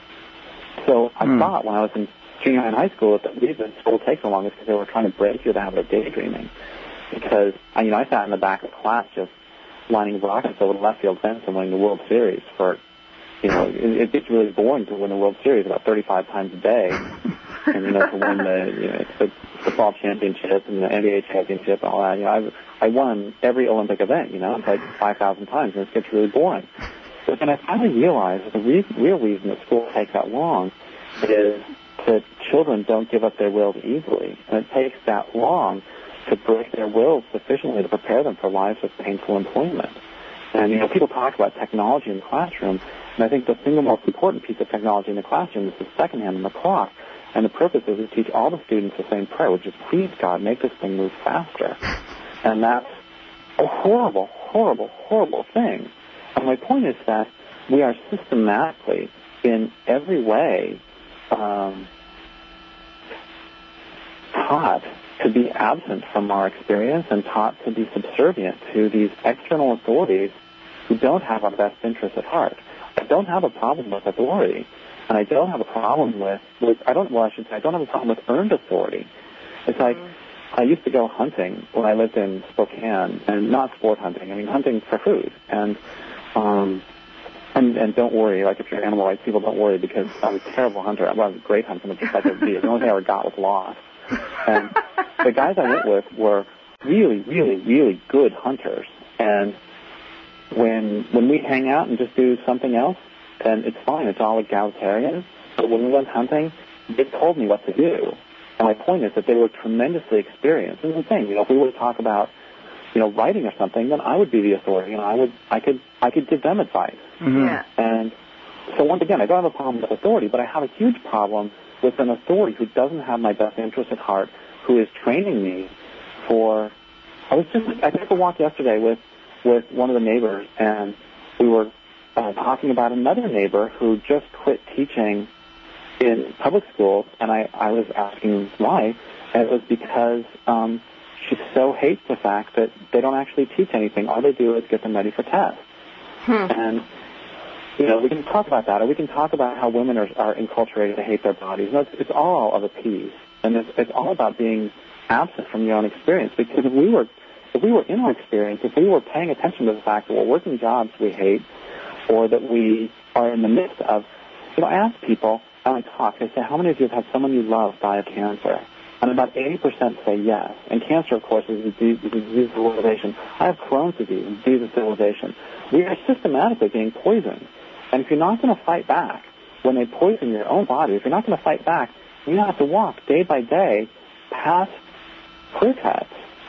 so I mm. thought when I was in junior high and high school that the reason school takes so long is because they were trying to break you the habit of daydreaming. Because, you know, I sat in the back of class just lining rockets over the left field fence and winning the World Series for, you know, it, it gets really boring to win the World Series about thirty-five times a day. And, you know, to win the, you know, the football championship and the N B A championship and all that. You know, I I won every Olympic event, you know, it's like five thousand times, and it gets really boring. But then I finally realized that the re- real reason that school takes that long is that children don't give up their wills easily. And it takes that long to break their wills sufficiently to prepare them for lives of painful employment. And, you know, people talk about technology in the classroom, and I think the single most important piece of technology in the classroom is the second hand on the clock. And the purpose is to teach all the students the same prayer, which is, please, God, make this thing move faster. And that's a horrible, horrible, horrible thing. And my point is that we are systematically, in every way, um, taught to be absent from our experience and taught to be subservient to these external authorities who don't have our best interests at heart. I don't have a problem with authority, and I don't have a problem with, with I don't, well, I should say, I don't have a problem with earned authority. It's like, I used to go hunting when I lived in Spokane, and not sport hunting, I mean hunting for food. And, um, and, and don't worry, like if you're animal rights people, don't worry, because I was a terrible hunter. Well, I was a great hunter, from the perspective of deer. The only thing I ever got was lost. And the guys I went with were really, really, really good hunters. And when when we hang out and just do something else, then it's fine. It's all egalitarian. But when we went hunting, they told me what to do. And my point is that they were tremendously experienced. And the thing, you know, if we were to talk about, you know, writing or something, then I would be the authority, and I would, I could, I could give them advice. Mm-hmm. Yeah. And so once again, I don't have a problem with authority, but I have a huge problem with an authority who doesn't have my best interest at heart, who is training me for. I was just, I took a walk yesterday with, with one of the neighbors, and we were uh, talking about another neighbor who just quit teaching in public schools, and I, I was asking why, and it was because um, she so hates the fact that they don't actually teach anything. All they do is get them ready for tests. Hmm. And, you know, we can talk about that, or we can talk about how women are, are enculturated to hate their bodies. No, it's, it's all of a piece, and it's, it's all about being absent from your own experience, because if we were if we were in our experience, if we were paying attention to the fact that we're working jobs we hate, or that we are in the midst of, you know, I ask people, when I talk, I say, how many of you have had someone you love die of cancer? And about eighty percent say yes. And cancer, of course, is a disease, is a disease of civilization. I have Crohn's disease, a disease of civilization. We are systematically being poisoned. And if you're not going to fight back when they poison your own body, if you're not going to fight back, you have to walk day by day past clear cuts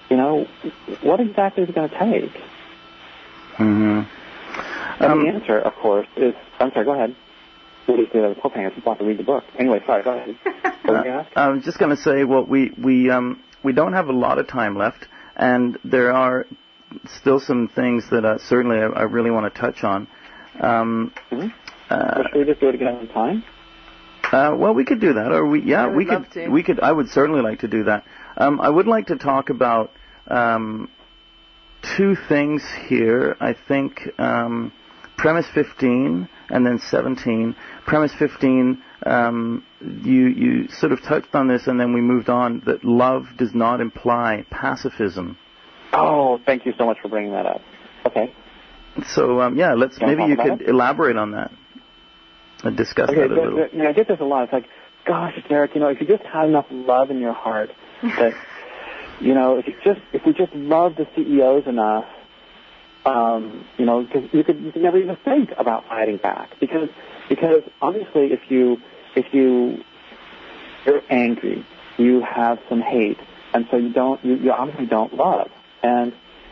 you know, what exactly is it going to take? Mm-hmm. And Um, the answer, of course, is, I'm sorry, go ahead. What is the cliffhanger? I just want to read the book. Anyway, sorry, go ahead. What were you going to ask? I was just going to say, well, we we um we don't have a lot of time left, and there are still some things that uh, certainly I, I really want to touch on. Um, mm-hmm. uh, well, should we just do it again on time? Uh, well, we could do that, or we yeah we could to. we could I would certainly like to do that. Um, I would like to talk about um, two things here. I think um, premise fifteen and then seventeen. Premise fifteen, um, you you sort of touched on this, and then we moved on. That love does not imply pacifism. Oh, thank you so much for bringing that up. Okay. So um, yeah, let's Can maybe you could it? elaborate on that and discuss okay, that a the, little. the, you know, I get this a lot. It's like, gosh, Derek, you know, if you just had enough love in your heart, that, you know, if you just if we just loved the C E Os enough, um, you know, because you could you could never even think about fighting back because because obviously if you if you you're angry, you have some hate, and so you don't you, you obviously don't love. And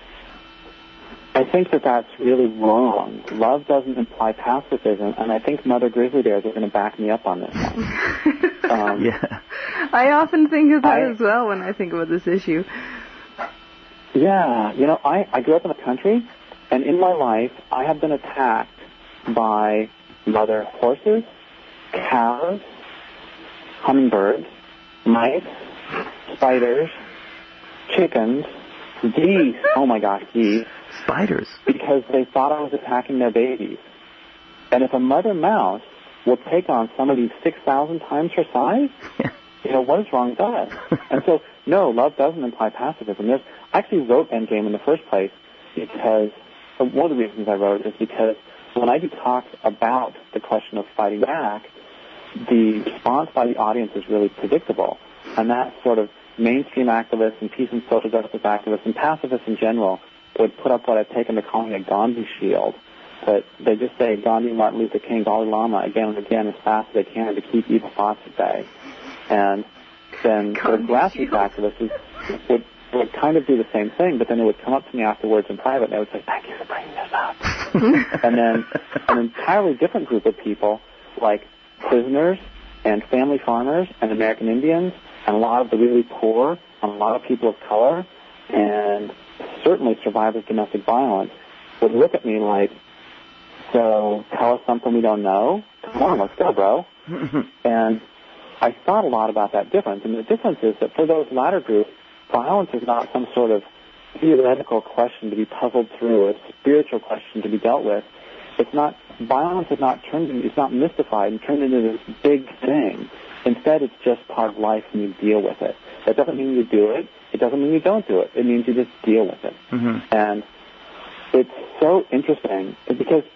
I think that that's really wrong. Love doesn't imply pacifism, and I think Mother Grizzly Bears are going to back me up on this one. um, yeah. I often think of that I, as well when I think about this issue. Yeah, you know, I, I grew up in the country, and in my life, I have been attacked by mother horses, cows, hummingbirds, mice, spiders, chickens, geese. Oh my gosh, geese. Spiders. Because they thought I was attacking their babies. And if a mother mouse will take on somebody six thousand times her size, you know, what is wrong with that? And so, no, love doesn't imply pacifism. There's, I actually wrote Endgame in the first place because, one of the reasons I wrote is because when I do talks about the question of fighting back, the response by the audience is really predictable. And that sort of mainstream activists and peace and social justice activists and pacifists in general would put up what I've taken to calling a Gandhi shield. But they just say Gandhi, Martin Luther King, Dalai Lama again and again as fast as they can to keep evil thoughts at bay. And then the grassroots activists would, would, would kind of do the same thing, but then they would come up to me afterwards in private and they would say, thank you for bringing this up. And then an entirely different group of people, like prisoners and family farmers and American Indians and a lot of the really poor and a lot of people of color and certainly survivors of domestic violence, would look at me like, so tell us something we don't know? Come on, let's go, bro. And I thought a lot about that difference. And the difference is that for those latter groups, violence is not some sort of theoretical question to be puzzled through, a spiritual question to be dealt with. It's not, violence is not turned into, it's not mystified and turned into this big thing. Instead, it's just part of life and you deal with it. That doesn't mean you do it. It doesn't mean you don't do it. It means you just deal with it. Mm-hmm. And it's so interesting because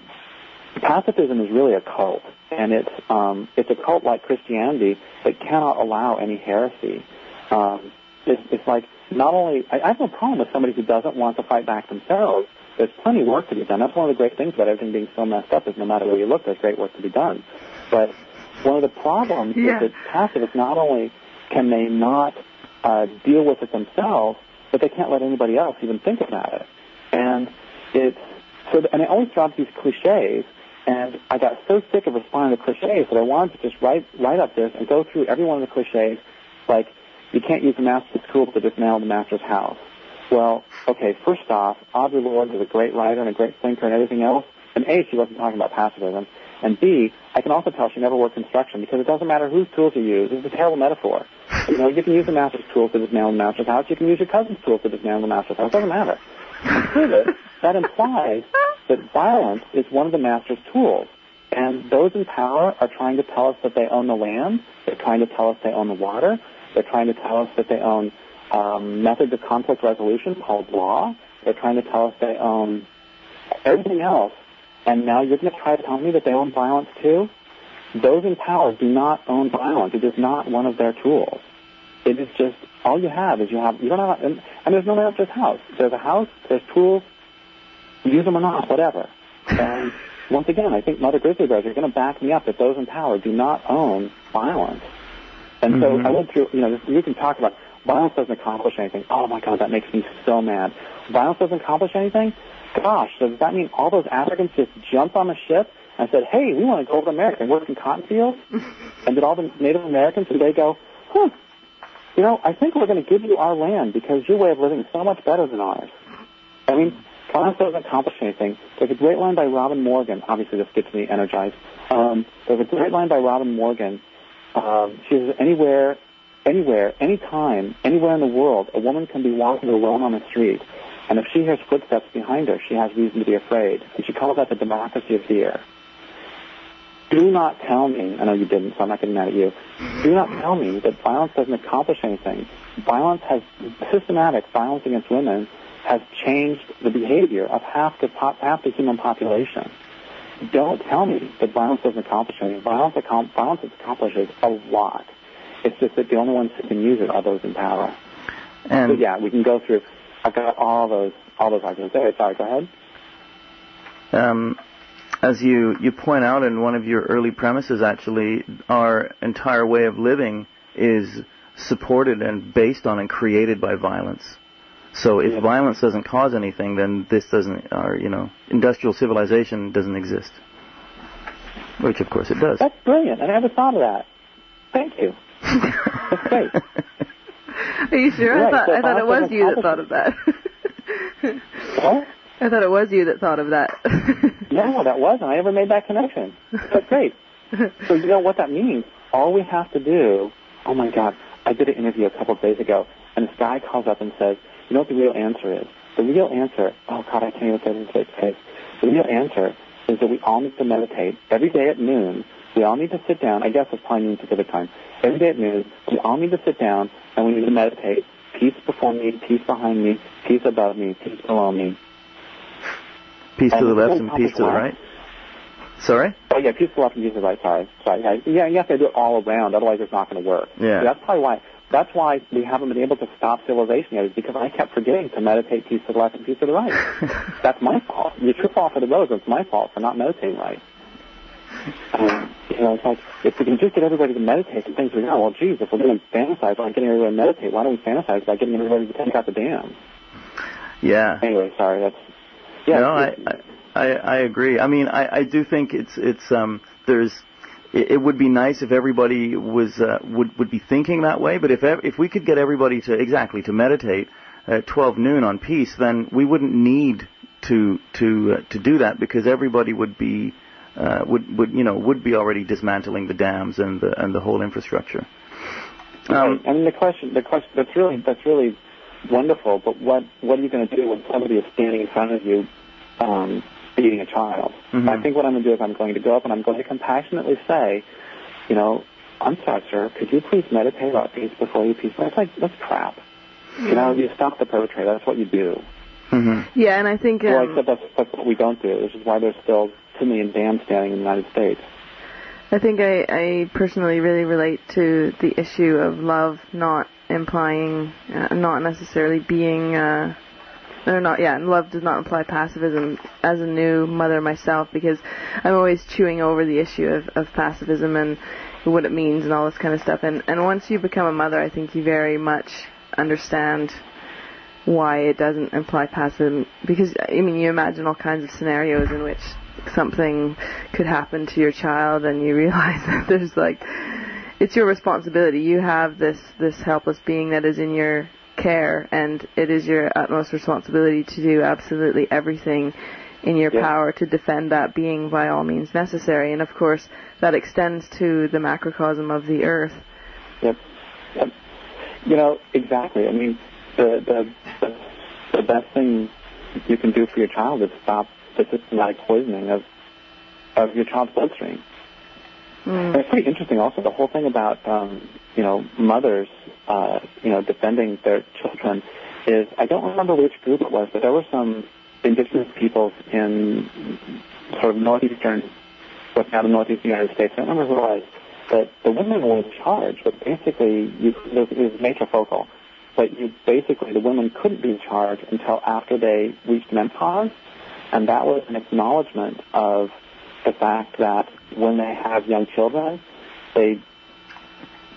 pacifism is really a cult, and it's um, it's a cult like Christianity that cannot allow any heresy. Um, it's, it's like not only I, I have no problem with somebody who doesn't want to fight back themselves. There's plenty of work to be done. That's one of the great things about everything being so messed up is no matter where you look, there's great work to be done. But one of the problems yeah. is that pacifists not only can they not uh, deal with it themselves, but they can't let anybody else even think about it. And it's so, and they always drop these cliches. And I got so sick of responding to cliches that I wanted to just write write up this and go through every one of the cliches, like you can't use the master's tool to dismantle the master's house. Well, okay, first off, Audre Lorde is a great writer and a great thinker and everything else. And A, she wasn't talking about pacifism. And B, I can also tell she never worked construction because it doesn't matter whose tools you use. It's a terrible metaphor. You know, you can use the master's tools to dismantle the master's house. You can use your cousin's tools to dismantle the master's house. It doesn't matter. And further, that implies that violence is one of the master's tools. And those in power are trying to tell us that they own the land. They're trying to tell us they own the water. They're trying to tell us that they own um, methods of conflict resolution called law. They're trying to tell us they own everything else. And now you're going to try to tell me that they own violence too? Those in power do not own violence. It is not one of their tools. It is just, all you have is you have, you don't have, and, and there's no master's house. There's a house, there's tools, use them or not, whatever. And once again, I think Mother Grizzly Bears are going to back me up that those in power do not own violence. And mm-hmm. so I went through, you know, we can talk about Violence doesn't accomplish anything. Oh, my God, that makes me so mad. Violence doesn't accomplish anything? Gosh, does that mean all those Africans just jumped on a ship and said, hey, we want to go over to America and work in cotton fields? And did all the Native Americans, did they go, huh, you know, I think we're going to give you our land because your way of living is so much better than ours. I mean, violence doesn't accomplish anything. There's a great line by Robin Morgan. Obviously, this gets me energized. Um, there's a great line by Robin Morgan. Um, she says, anywhere, anywhere, anytime, anywhere in the world, a woman can be walking alone on the street, and if she hears footsteps behind her, she has reason to be afraid. And she calls that the democracy of fear. Do not tell me, I know you didn't, so I'm not getting mad at you. Do not tell me that violence doesn't accomplish anything. Violence has, systematic violence against women has changed the behavior of half the, pop, half the human population. Don't tell me that violence doesn't accomplish anything. Violence, accom- violence accomplishes a lot. It's just that the only ones who can use it are those in power. And but yeah, we can go through. I've got all those all those arguments. There. Sorry, go ahead. Um, as you, you point out in one of your early premises, actually, our entire way of living is supported and based on and created by violence. So if yeah. violence doesn't cause anything, then this doesn't, or, you know, industrial civilization doesn't exist. Which, of course, it does. That's brilliant. I never thought of that. Thank you. That's great. Are you sure? Right, I thought, so I thought it was you that thought of that. What? I thought it was you that thought of that. No, that wasn't. I never made that connection. That's great. So you know what that means? All we have to do, oh my God, I did an interview a couple of days ago, and this guy calls up and says, you know what the real answer is? The real answer, oh God, I can't even say it in his face. The real answer is that we all need to meditate every day at noon. We all need to sit down. I guess it's probably noon Pacific time. Every day at noon, we all need to sit down and we need to meditate. Peace before me, peace behind me, peace above me, peace below me. Peace and to the left and peace to the right? Sorry? Oh, yeah, peace to the left and peace to the right, sorry. sorry. Yeah, you have to do it all around, otherwise it's not going to work. Yeah. So that's probably why. That's why we haven't been able to stop civilization yet, is because I kept forgetting to meditate peace to the left and peace to the right. That's my fault. You trip off of the road, it's my fault for not meditating right. Um, you know, it's like, if we can just get everybody to meditate, and things we go, well, geez, if we're going to fantasize about getting everybody to meditate, why don't we fantasize about getting everybody to take out the dam? Yeah. Anyway, sorry, that's... Yeah, no, I, I, I agree. I mean, I, I do think it's, it's, um, there's, it, it would be nice if everybody was, uh, would, would be thinking that way, but if, if we could get everybody to, exactly, to meditate at twelve noon on peace, then we wouldn't need to, to, uh, to do that, because everybody would be, Uh, would would you know would be already dismantling the dams and the and the whole infrastructure. Um, right. I mean, the question, the question that's really that's really wonderful. But what what are you going to do when somebody is standing in front of you, um, beating a child? mm-hmm. I think what I'm going to do is I'm going to go up and I'm going to compassionately say, you know, I'm sorry, sir. Could you please meditate about peace before you peace? That's like that's crap. Mm-hmm. You know, you stop the perpetrator. That's what you do. Mm-hmm. Yeah, and I think. Um, well, except that's that's what we don't do. Which is why there's still two million dams standing in the United States. I think I, I personally really relate to the issue of love not implying, uh, not necessarily being, uh, or not, yeah, love does not imply pacifism as a new mother myself, because I'm always chewing over the issue of, of pacifism and what it means and all this kind of stuff. And, and once you become a mother, I think you very much understand why it doesn't imply pacifism, because, I mean, you imagine all kinds of scenarios in which something could happen to your child and you realize that there's like, it's your responsibility. You have this, this helpless being that is in your care, and it is your utmost responsibility to do absolutely everything in your yeah. power to defend that being by all means necessary. And of course, that extends to the macrocosm of the earth. Yep. Yep. You know, exactly. I mean, the, the, the, the best thing you can do for your child is stop the systematic poisoning of of your child's bloodstream. Mm. It's pretty interesting also, the whole thing about, um, you know, mothers, uh, you know, defending their children is, I don't remember which group it was, but there were some indigenous peoples in sort of northeastern, what's now the northeastern United States, I don't remember who it was, that the women were in charge, but basically, you, it was matrifocal, but you basically, the women couldn't be in charge until after they reached menopause. And that was an acknowledgement of the fact that when they have young children, they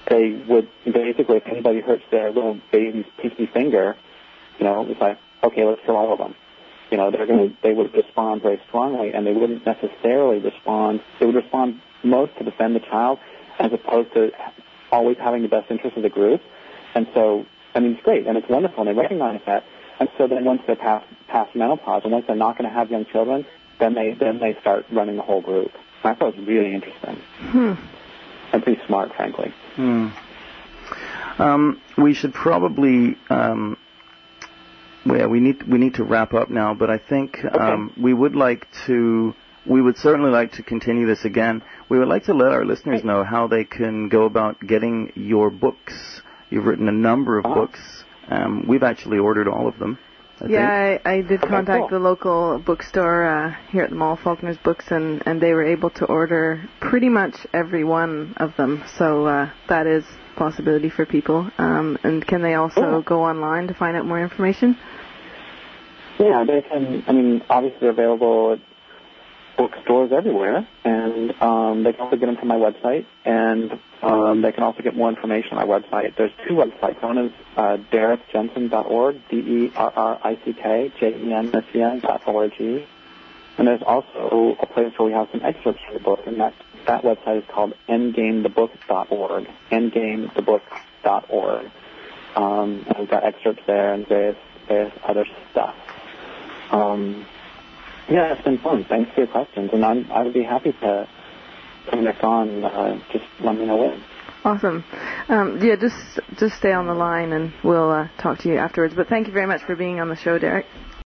they would basically, if anybody hurts their little baby's pinky finger, you know, it's like, okay, let's kill all of them. You know, they're going to, they would respond very strongly, and they wouldn't necessarily respond. They would respond most to defend the child, as opposed to always having the best interest of the group. And so, I mean, it's great, and it's wonderful, and they recognize that. And so then once they're past, past menopause, and once they're not going to have young children, then they then they start running the whole group. I thought it was really interesting. Hmm. And pretty smart, frankly. Hmm. Um, we should probably, um, well, we need we need to wrap up now. But I think um, okay. we would like to, we would certainly like to continue this again. We would like to let our listeners know how they can go about getting your books. You've written a number of uh-huh. books. Um, we've actually ordered all of them. I yeah, think. I, I did okay, contact cool. the local bookstore uh, here at the mall, Faulkner's Books, and, and they were able to order pretty much every one of them. So uh, that is a possibility for people. Um, and can they also cool. go online to find out more information? Yeah, they can. I mean, obviously they're available at bookstores everywhere, and um, they can also get them from my website, and um, they can also get more information on my website. There's two websites. One is uh, derrick jensen dot org, D E R R I C K J E N S E N dot O R G. And there's also a place where we have some excerpts from the book, and that, that website is called endgame the book dot org, endgame the book dot org. Um, and we've got excerpts there and various, various other stuff. Um, yeah, it's been fun. Thanks for your questions, and I'm, I would be happy to come back on. Uh, just let me know when. Awesome. Um, yeah, just just stay on the line, and we'll uh, talk to you afterwards. But thank you very much for being on the show, Derrick.